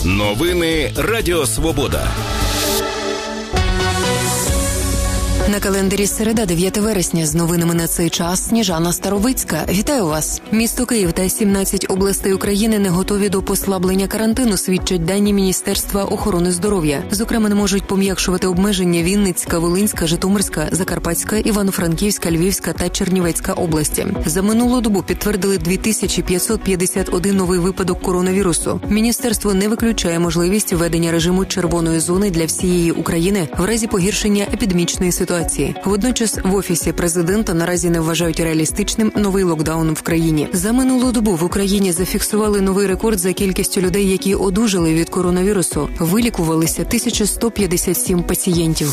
Новини Радіо Свобода. На календарі середа, 9 вересня. З новинами на цей час Сніжана Старовицька. Вітаю вас. Місто Київ та 17 областей України не готові до послаблення карантину, свідчать дані Міністерства охорони здоров'я. Зокрема, не можуть пом'якшувати обмеження Вінницька, Волинська, Житомирська, Закарпатська, Івано-Франківська, Львівська та Чернівецька області. За минулу добу підтвердили 2551 новий випадок коронавірусу. Міністерство не виключає можливість введення режиму червоної зони для всієї України в разі погіршення епідемічної ситуації. Водночас в Офісі президента наразі не вважають реалістичним новий локдаун в країні. За минулу добу в Україні зафіксували новий рекорд за кількістю людей, які одужали від коронавірусу. Вилікувалися 1157 пацієнтів.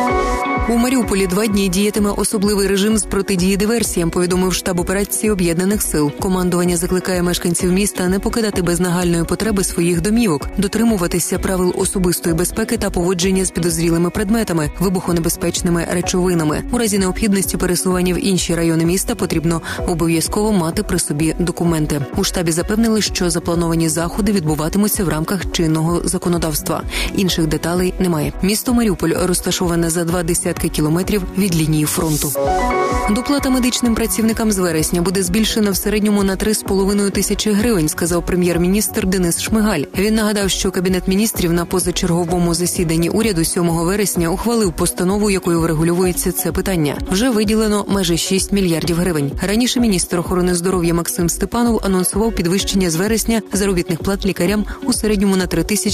У Маріуполі 2 дні діятиме особливий режим з протидії диверсіям, повідомив штаб операції Об'єднаних сил. Командування закликає мешканців міста не покидати без нагальної потреби своїх домівок, дотримуватися правил особистої безпеки та поводження з підозрілими предметами, вибухонебезпечними речовинами. У разі необхідності пересування в інші райони міста потрібно обов'язково мати при собі документи. У штабі запевнили, що заплановані заходи відбуватимуться в рамках чинного законодавства. Інших деталей немає. Місто Маріуполь розташоване за 20 кілометрів від лінії фронту. Доплата медичним працівникам з вересня буде збільшена в середньому на 3,5 тисячі гривень, сказав прем'єр-міністр Денис Шмигаль. Він нагадав, що Кабінет міністрів на позачерговому засіданні уряду 7 вересня ухвалив постанову, якою врегульовується це питання. Вже виділено майже 6 мільярдів гривень. Раніше міністр охорони здоров'я Максим Степанов анонсував підвищення з вересня заробітних плат лікарям у середньому на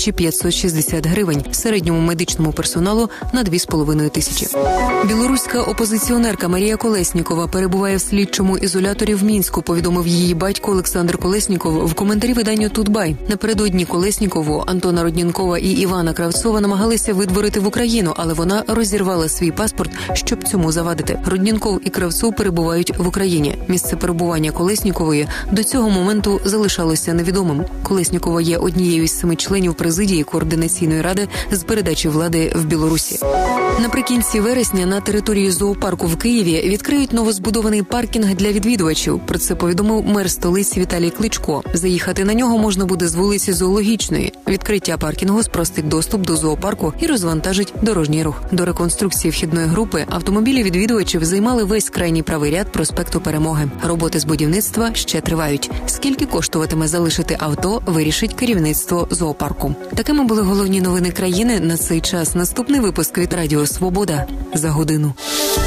3560 гривень, середньому медичному персоналу на 2,5 тисячі. Білоруська опозиціонерка Марія Колеснікова перебуває в слідчому ізоляторі в Мінську, повідомив її батько Олександр Колесніков в коментарі виданню «Тутбай». Напередодні Колеснікову, Антона Роднінкова і Івана Кравцова намагалися видворити в Україну, але вона розірвала свій паспорт, щоб цьому завадити. Роднінков і Кравцов перебувають в Україні. Місце перебування Колеснікової до цього моменту залишалося невідомим. Колеснікова є однією із 7 членів президії Координаційної ради з передачі влади в Білорусі. Наприкінці вересня на території зоопарку в Києві відкриють новозбудований паркінг для відвідувачів. Про це повідомив мер столиці Віталій Кличко. Заїхати на нього можна буде з вулиці Зоологічної. Відкриття паркінгу спростить доступ до зоопарку і розвантажить дорожній рух. До реконструкції вхідної групи автомобілі відвідувачів займали весь крайній правий ряд проспекту Перемоги. Роботи з будівництва ще тривають. Скільки коштуватиме залишити авто, вирішить керівництво зоопарку. Такими були головні новини країни на цей час. Наступний випуск від Радіо Свобода за годину.